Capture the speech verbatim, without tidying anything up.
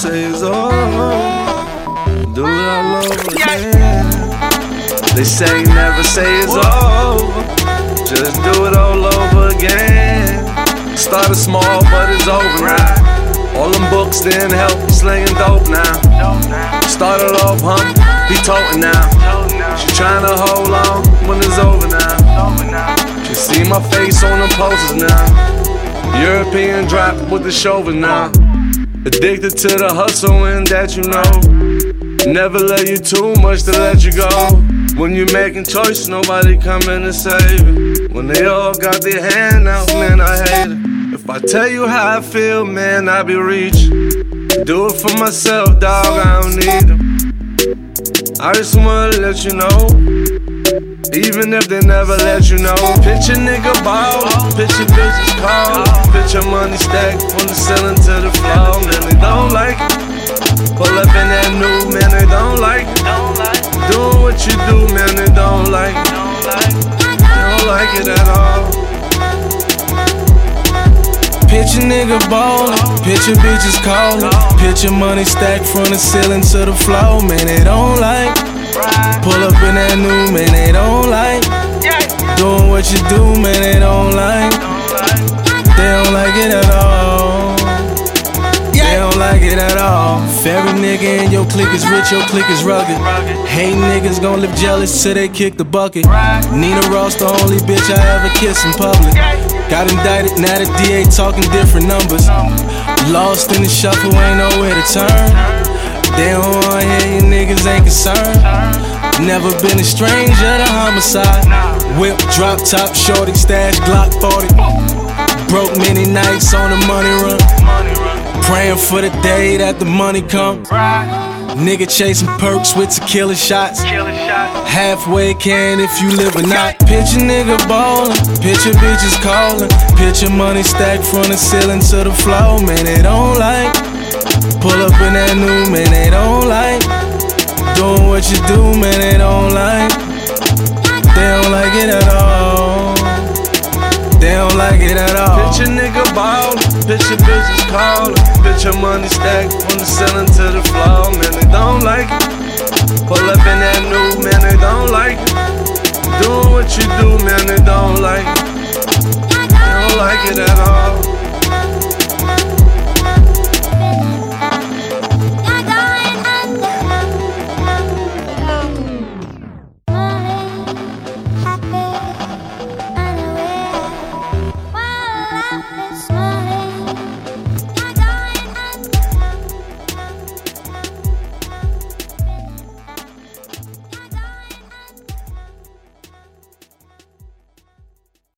say it's over. Do it all over again. They say never say it's over. Just do it all over again. Started small, but it's over now. All them books didn't help, you slinging dope now. Started off hump, be toting now. She tryna hold on when it's over now. She see my face on the posters now. European drop with the shoulders now. Addicted to the hustle and that you know. Never let you too much to let you go. When you're making choices, nobody coming to save you. When they all got their hand out, man, I hate it. If I tell you how I feel, man, I be reaching. Do it for myself, dog, I don't need them. I just wanna let you know, even if they never let you know. Picture nigga ball, picture bitches call, picture money stacked from the ceiling to the floor. Man, they don't like it. Pull up in that new, man, they don't like it. Doing what you do, man, they don't like it. They don't like it at all. Picture nigga ballin', picture bitches callin', picture money stacked from the ceiling to the floor. Man, they don't like. Pull up in that new, man, they don't like. Doing what you do, man, they don't like. They don't like it at all. They don't like it at all. If every nigga in your clique is rich, your clique is rugged. Hate niggas gon' live jealous till they kick the bucket. Nina Ross, the only bitch I ever kissed in public. Got indicted, now the D A talking different numbers. Lost in the shuffle, ain't nowhere to turn. They don't wanna hear you niggas ain't concerned. Never been a stranger to homicide. Whip, drop top, shorty, stash, Glock forty. Broke many nights on the money run. Praying for the day that the money come. Nigga chasing perks with tequila shots. Halfway can if you live or not. Picture nigga ballin', picture bitches callin', picture money stacked from the ceiling to the floor. Man, they don't like. Pull up in that new, man, they don't like. Doing what you do, man, they don't like. They don't like it at all. They don't like it at all. Picture nigga ballin', picture bitches callin', picture money stacked from the ceiling to the floor. Man, they don't like it. Pull up in that new, man, they don't like it. Doing what you do, man, they don't like it. They don't like it at all.